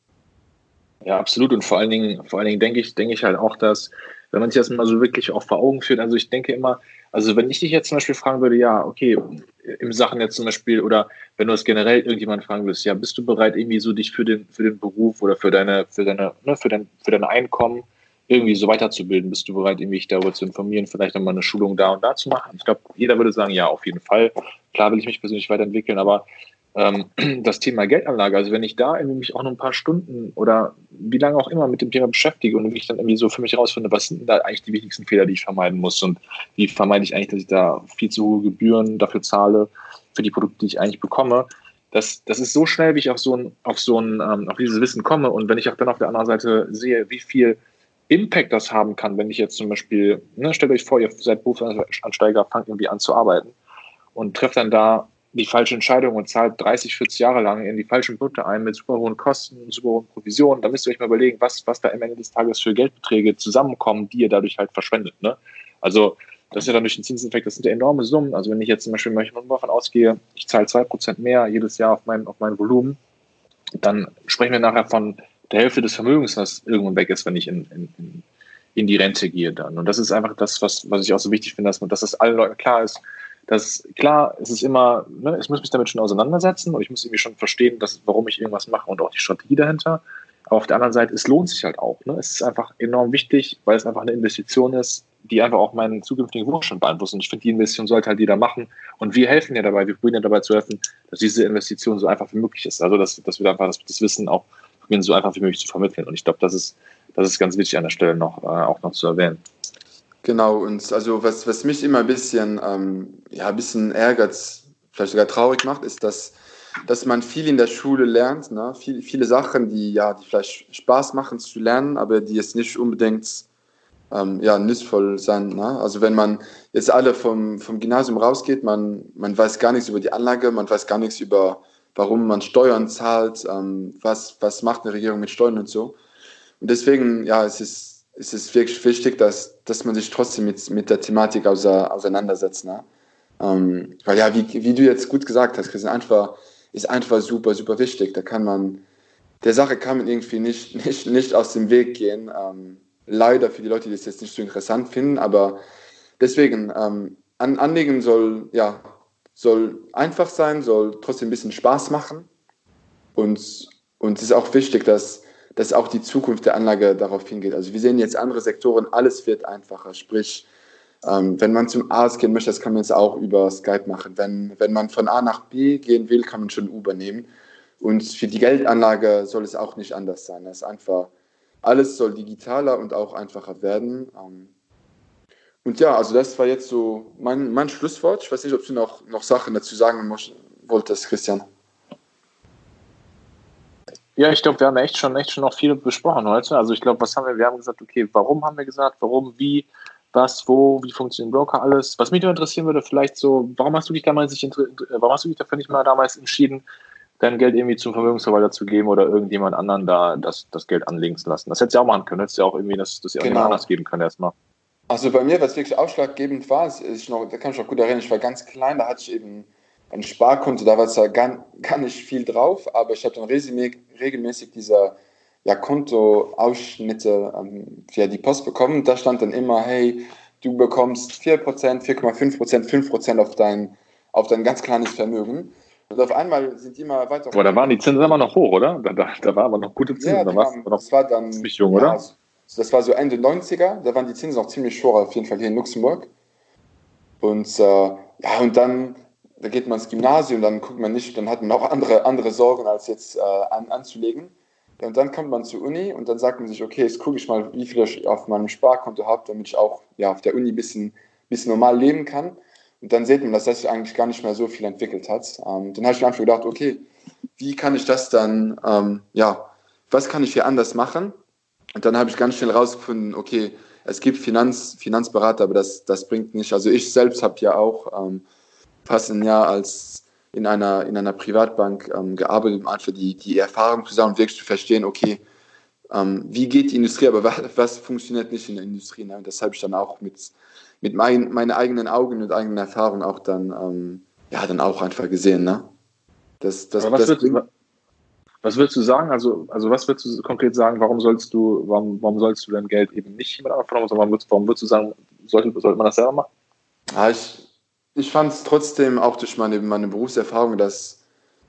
Ja, absolut. Und vor allen Dingen denke ich halt auch, dass, wenn man sich das mal so wirklich auch vor Augen führt, also ich denke immer, also wenn ich dich jetzt zum Beispiel fragen würde, ja, okay, im Sachen jetzt zum Beispiel, oder wenn du es generell irgendjemand fragen würdest, ja, bist du bereit, irgendwie so dich für den Beruf oder für deine Einkommen irgendwie so weiterzubilden? Bist du bereit, irgendwie dich darüber zu informieren, vielleicht nochmal eine Schulung da und da zu machen? Ich glaube, jeder würde sagen, ja, auf jeden Fall. Klar will ich mich persönlich weiterentwickeln, aber das Thema Geldanlage, also wenn ich da irgendwie mich auch noch ein paar Stunden oder wie lange auch immer mit dem Thema beschäftige und ich dann irgendwie so für mich herausfinde, was sind da eigentlich die wichtigsten Fehler, die ich vermeiden muss und wie vermeide ich eigentlich, dass ich da viel zu hohe Gebühren dafür zahle, für die Produkte, die ich eigentlich bekomme. Das ist so schnell, wie ich auf dieses Wissen komme, und wenn ich auch dann auf der anderen Seite sehe, wie viel Impact das haben kann, wenn ich jetzt zum Beispiel, stellt euch vor, ihr seid Berufsansteiger, fangt irgendwie an zu arbeiten und trefft dann da die falsche Entscheidung und zahlt 30, 40 Jahre lang in die falschen Produkte ein mit super hohen Kosten, super hohen Provisionen, dann müsst ihr euch mal überlegen, was da am Ende des Tages für Geldbeträge zusammenkommen, die ihr dadurch halt verschwendet. Ne? Also das ist ja dann durch den Zinseffekt, das sind ja enorme Summen. Also wenn ich jetzt zum Beispiel mal davon ausgehe, ich zahle 2% mehr jedes Jahr auf mein Volumen, dann sprechen wir nachher von der Hälfte des Vermögens, was irgendwann weg ist, wenn ich in die Rente gehe dann. Und das ist einfach das, was ich auch so wichtig finde, dass das allen Leuten klar ist. Klar, es ist immer, ich muss mich damit schon auseinandersetzen und ich muss irgendwie schon verstehen, warum ich irgendwas mache und auch die Strategie dahinter. Aber auf der anderen Seite, es lohnt sich halt auch. Ne? Es ist einfach enorm wichtig, weil es einfach eine Investition ist, die einfach auch meinen zukünftigen Wohlstand beeinflusst. Und ich finde, die Investition sollte halt jeder machen. Und wir helfen ja dabei, wir probieren ja dabei zu helfen, dass diese Investition so einfach wie möglich ist. Also, dass wir einfach das Wissen auch probieren, so einfach wie möglich zu vermitteln. Und ich glaube, das ist ganz wichtig an der Stelle auch noch zu erwähnen. Genau, und also was mich immer ein bisschen ärgert, vielleicht sogar traurig macht, ist, dass man viel in der Schule lernt, ne? Viele Sachen, die vielleicht Spaß machen zu lernen, aber die jetzt nicht unbedingt nützvoll sein. Ne? Also wenn man jetzt alle vom Gymnasium rausgeht, man weiß gar nichts über die Anlage, man weiß gar nichts über, warum man Steuern zahlt, was macht eine Regierung mit Steuern und so. Und deswegen, es ist wirklich wichtig, dass man sich trotzdem mit der Thematik auseinandersetzt. Ne? Weil wie du jetzt gut gesagt hast, Christian, ist einfach super, super wichtig. Der Sache kann man irgendwie nicht aus dem Weg gehen. Leider für die Leute, die das jetzt nicht so interessant finden, aber deswegen, Anlegen soll einfach sein, soll trotzdem ein bisschen Spaß machen und es ist auch wichtig, dass auch die Zukunft der Anlage darauf hingeht. Also wir sehen jetzt andere Sektoren, alles wird einfacher, sprich, wenn man zum Arzt gehen möchte, das kann man jetzt auch über Skype machen. Wenn man von A nach B gehen will, kann man schon Uber nehmen. Und für die Geldanlage soll es auch nicht anders sein. Das ist einfach, alles soll digitaler und auch einfacher werden. Und ja, also das war jetzt so mein Schlusswort. Ich weiß nicht, ob du noch Sachen dazu sagen wolltest, Christian. Ja, ich glaube, wir haben echt schon noch viel besprochen heute. Also ich glaube, wir haben gesagt, okay, warum haben wir gesagt, warum, wie, was, wo, wie funktionieren Broker, alles. Was mich nur interessieren würde, vielleicht so, warum hast du dich dafür nicht mal damals entschieden, dein Geld irgendwie zum Vermögensverwalter zu geben oder irgendjemand anderen da das Geld anlegen zu lassen? Das hättest du ja auch machen können. Hättest du ja auch irgendwie das irgendjemand anders geben können erstmal. Also bei mir, was wirklich ausschlaggebend war, da kann ich mich noch gut erinnern, ich war ganz klein, da hatte ich eben ein Sparkonto, da war zwar gar nicht viel drauf, aber ich habe dann regelmäßig diese Kontoausschnitte via die Post bekommen. Da stand dann immer, hey, du bekommst 4%, 4,5%, 5% auf dein ganz kleines Vermögen. Und auf einmal sind die immer weiter. Aber da waren die Zinsen immer noch hoch, oder? Da waren aber noch guteZinsen. Ja, das war dann ziemlich jung, oder? Das war so Ende 90er, da waren die Zinsen noch ziemlich hoch, auf jeden Fall hier in Luxemburg. Und und dann da geht man ins Gymnasium, dann guckt man nicht, dann hat man auch andere Sorgen, als jetzt anzulegen. Ja, und dann kommt man zur Uni und dann sagt man sich, okay, jetzt gucke ich mal, wie viel ich auf meinem Sparkonto habe, damit ich auch auf der Uni ein bisschen normal leben kann. Und dann sieht man, dass das sich eigentlich gar nicht mehr so viel entwickelt hat. Dann habe ich mir einfach gedacht, okay, wie kann ich das dann, was kann ich hier anders machen? Und dann habe ich ganz schnell rausgefunden, okay, es gibt Finanzberater, aber das bringt nicht. Also ich selbst habe ja auch fast ein Jahr als in einer Privatbank gearbeitet, um einfach die Erfahrung zusammen wirklich zu verstehen, okay, wie geht die Industrie, aber was funktioniert nicht in der Industrie. Ne? Das habe ich dann auch mit meinen eigenen Augen und eigenen Erfahrungen auch dann auch einfach gesehen. Ne? Was willst du sagen? Also was willst du konkret sagen, warum sollst du dein Geld eben nicht jemand anderem vertrauen, sondern warum würdest du sagen, sollte man das selber machen? Ja, ich fand es trotzdem auch durch meine Berufserfahrung, dass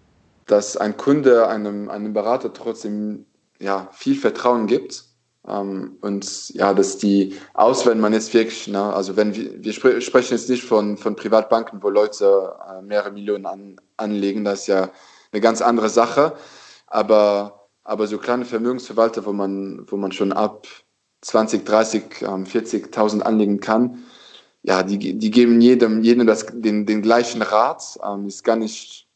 ein Kunde einem Berater trotzdem viel Vertrauen gibt. Und dass wenn man jetzt wirklich, also wenn wir sprechen jetzt nicht von Privatbanken, wo Leute mehrere Millionen anlegen, das ist ja eine ganz andere Sache. Aber so kleine Vermögensverwalter, wo man schon ab 20, 30, 40.000 anlegen kann, die geben jedem den gleichen Rat, ist gar nicht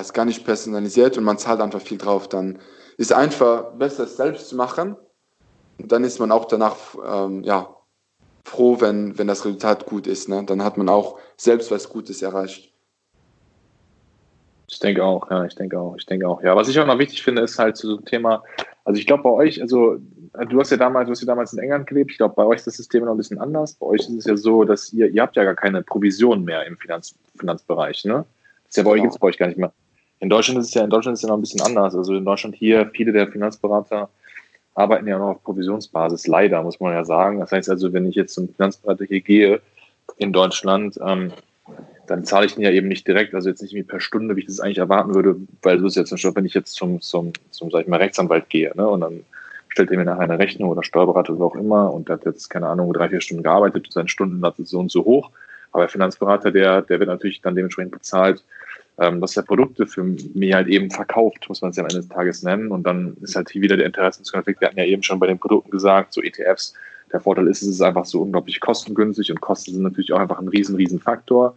personalisiert und man zahlt einfach viel drauf. Dann ist einfach besser, es selbst zu machen Und dann ist man auch danach froh, wenn das Resultat gut ist. Ne? Dann hat man auch selbst was Gutes erreicht. Ich denke auch. Ja, was ich auch noch wichtig finde, ist halt so ein Thema, also ich glaube bei euch, also du hast ja damals in England gelebt, ich glaube bei euch ist das System noch ein bisschen anders. Bei euch ist es ja so, dass ihr habt ja gar keine Provision mehr im Finanzbereich, ne? Das ist ja bei euch, gibt es bei euch gar nicht mehr. In Deutschland ist es ja noch ein bisschen anders. Also in Deutschland hier, viele der Finanzberater arbeiten ja noch auf Provisionsbasis, leider, muss man ja sagen. Das heißt also, wenn ich jetzt zum Finanzberater hier gehe in Deutschland, dann zahle ich den ja eben nicht direkt, also jetzt nicht irgendwie per Stunde, wie ich das eigentlich erwarten würde, weil so ist jetzt zum Beispiel, wenn ich jetzt zum sag ich mal, Rechtsanwalt gehe, ne, und dann stellt er mir nachher eine Rechnung oder Steuerberater oder auch immer und der hat jetzt, keine Ahnung, 3-4 Stunden gearbeitet, sein Stundensatz ist so und so hoch, aber der Finanzberater, der wird natürlich dann dementsprechend bezahlt, dass er Produkte für mich halt eben verkauft, muss man es ja am Ende des Tages nennen, und dann ist halt hier wieder der Interessenskonflikt, wir hatten ja eben schon bei den Produkten gesagt, so ETFs, der Vorteil ist, es ist einfach so unglaublich kostengünstig und Kosten sind natürlich auch einfach ein riesen Faktor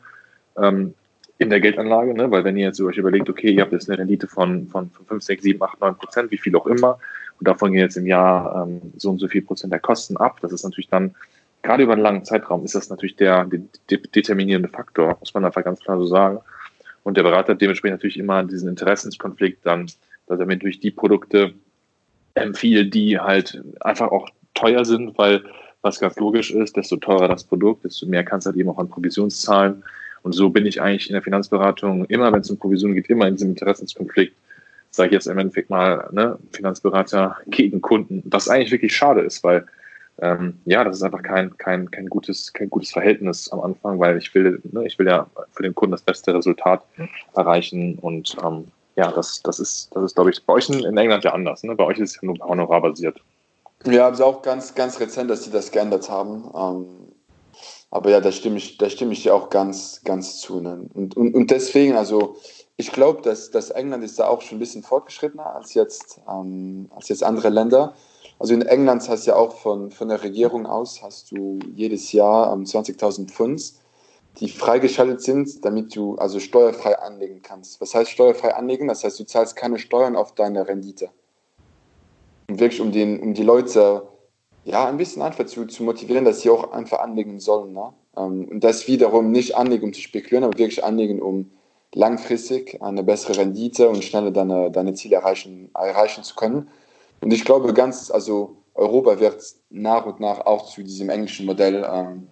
in der Geldanlage, ne? Weil wenn ihr jetzt euch überlegt, okay, ihr habt jetzt eine Rendite von 5, 6, 7, 8, 9%, wie viel auch immer, und davon gehen jetzt im Jahr so und so viel Prozent der Kosten ab, das ist natürlich dann, gerade über einen langen Zeitraum, ist das natürlich der determinierende Faktor, muss man einfach ganz klar so sagen. Und der Berater hat dementsprechend natürlich immer diesen Interessenskonflikt dann, dass er mir durch die Produkte empfiehlt, die halt einfach auch teuer sind, weil was ganz logisch ist, desto teurer das Produkt, desto mehr kannst du halt eben auch an Provisionszahlen. Und so bin ich eigentlich in der Finanzberatung immer, wenn es um Provision geht, immer in diesem Interessenskonflikt, sage ich jetzt im Endeffekt mal, ne, Finanzberater gegen Kunden, was eigentlich wirklich schade ist, weil das ist einfach kein gutes Verhältnis am Anfang, weil ich will ja für den Kunden das beste Resultat erreichen und das ist, glaube ich, bei euch in England ja anders, ne? Bei euch ist es ja nur honorarbasiert. Ja, aber es ist auch ganz, ganz rezent, dass sie das geändert haben. Aber ja, da stimme ich dir auch ganz, ganz zu. Ne? Und deswegen, also ich glaube, dass England ist da auch schon ein bisschen fortgeschrittener als jetzt andere Länder. Also in England hast du ja auch von der Regierung aus, hast du jedes Jahr 20.000 Pfund, die freigeschaltet sind, damit du also steuerfrei anlegen kannst. Was heißt steuerfrei anlegen? Das heißt, du zahlst keine Steuern auf deine Rendite. Und wirklich, um die Leute ein bisschen einfach zu motivieren, dass sie auch einfach anlegen sollen. Ne? Und das wiederum nicht anlegen, um zu spekulieren, aber wirklich anlegen, um langfristig eine bessere Rendite und schneller deine Ziele erreichen zu können. Und ich glaube, Europa wird nach und nach auch zu diesem englischen Modell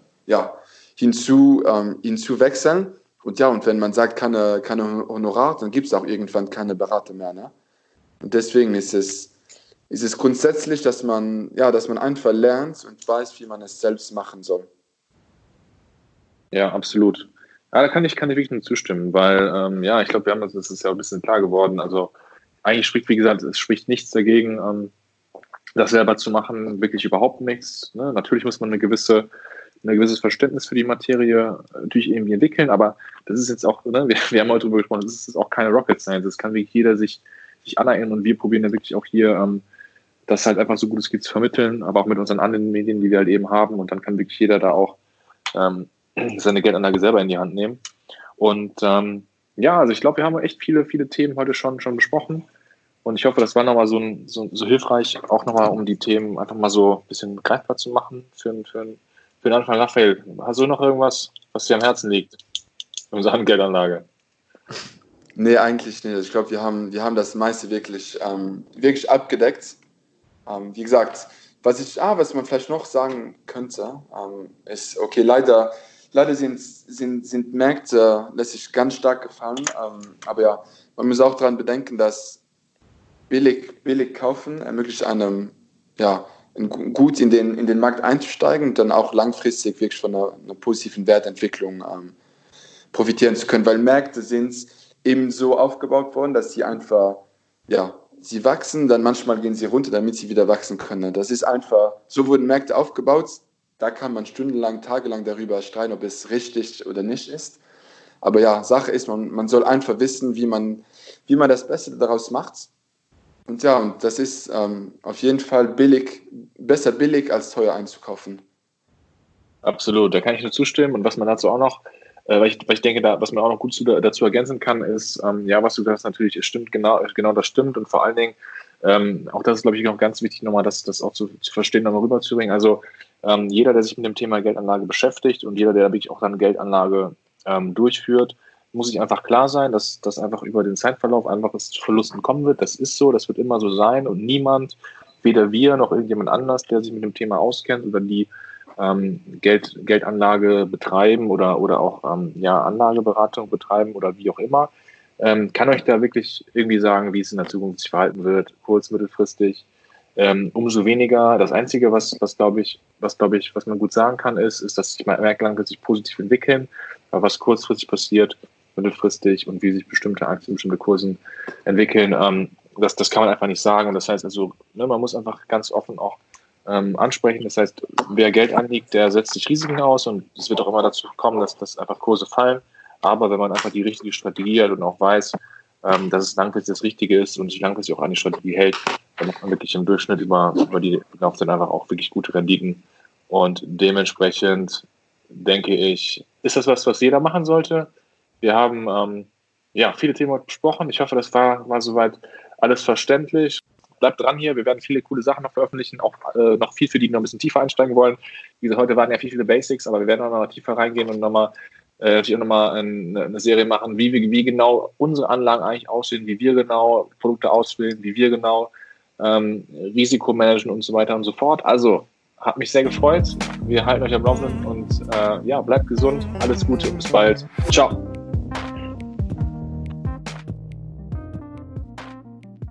hinzu wechseln. Und wenn man sagt, keine Honorar, dann gibt es auch irgendwann keine Berater mehr. Ne? Und deswegen ist es grundsätzlich, dass man einfach lernt und weiß, wie man es selbst machen soll. Ja, absolut. Ja, da kann ich wirklich nur zustimmen, weil ich glaube, das ist ja ein bisschen klar geworden. Also eigentlich spricht nichts dagegen, das selber zu machen, wirklich überhaupt nichts. Ne? Natürlich muss man ein gewisses Verständnis für die Materie natürlich irgendwie entwickeln, aber das ist jetzt auch, ne, wir haben heute darüber gesprochen, das ist auch keine Rocket Science, das kann wirklich jeder sich aneignen und wir probieren ja wirklich auch hier das halt einfach so gut es geht zu vermitteln, aber auch mit unseren anderen Medien, die wir halt eben haben, und dann kann wirklich jeder da auch seine Geldanlage selber in die Hand nehmen. Und also ich glaube, wir haben echt viele Themen heute schon besprochen. Und ich hoffe, das war nochmal so hilfreich, auch nochmal, um die Themen einfach mal so ein bisschen greifbar zu machen für den Anfang. Raphael, hast du noch irgendwas, was dir am Herzen liegt in Sachen Geldanlage? Nee, eigentlich nicht. Ich glaube, wir haben das meiste wirklich abgedeckt. Wie gesagt, was man vielleicht noch sagen könnte, ist, okay, leider sind Märkte letztlich ganz stark gefallen, aber ja, man muss auch daran bedenken, dass billig kaufen ermöglicht einem, gut in den Markt einzusteigen und dann auch langfristig wirklich von einer positiven Wertentwicklung profitieren zu können, weil Märkte sind eben so aufgebaut worden, dass sie einfach, sie wachsen, dann manchmal gehen sie runter, damit sie wieder wachsen können. Das ist einfach, so wurden Märkte aufgebaut, da kann man stundenlang, tagelang darüber streiten, ob es richtig oder nicht ist. Aber ja, Sache ist, man soll einfach wissen, wie man das Beste daraus macht. Und das ist auf jeden Fall besser billig als teuer einzukaufen. Absolut, da kann ich nur zustimmen. Und was man dazu auch noch, weil ich denke, was man auch noch gut dazu ergänzen kann, ist, was du gesagt hast, natürlich, es stimmt, genau das stimmt. Und vor allen Dingen, Auch das ist, glaube ich, noch ganz wichtig, nochmal das auch zu verstehen, nochmal rüberzubringen. Also jeder, der sich mit dem Thema Geldanlage beschäftigt und jeder, der wirklich auch dann Geldanlage durchführt, muss sich einfach klar sein, dass das einfach über den Zeitverlauf einfach zu Verlusten kommen wird. Das ist so, das wird immer so sein und niemand, weder wir noch irgendjemand anders, der sich mit dem Thema auskennt oder die Geldanlage betreiben oder auch Anlageberatung betreiben oder wie auch immer, kann euch da wirklich irgendwie sagen, wie es in der Zukunft sich verhalten wird, kurz-, mittelfristig. Umso weniger. Das Einzige, was man gut sagen kann, ist, dass sich Märkte langfristig positiv entwickeln, aber was kurzfristig passiert, mittelfristig und wie sich bestimmte Aktien, bestimmte Kursen entwickeln, das kann man einfach nicht sagen. Und das heißt also, man muss einfach ganz offen auch ansprechen. Das heißt, wer Geld anlegt, der setzt sich Risiken aus und es wird auch immer dazu kommen, dass einfach Kurse fallen. Aber wenn man einfach die richtige Strategie hat und auch weiß, dass es langfristig das Richtige ist und sich langfristig auch an die Strategie hält, dann macht man wirklich im Durchschnitt über die Laufzeit einfach auch wirklich gute Renditen. Und dementsprechend denke ich, ist das was jeder machen sollte. Wir haben viele Themen heute besprochen. Ich hoffe, das war soweit alles verständlich. Bleibt dran hier, wir werden viele coole Sachen noch veröffentlichen, auch noch viel für die, die noch ein bisschen tiefer einsteigen wollen. Wie gesagt, heute waren ja viele Basics, aber wir werden auch noch tiefer reingehen und natürlich auch nochmal eine Serie machen, wie genau unsere Anlagen eigentlich aussehen, wie wir genau Produkte auswählen, wie wir genau Risiko managen und so weiter und so fort. Also, hat mich sehr gefreut. Wir halten euch am Laufenden und bleibt gesund. Alles Gute und bis bald. Ciao.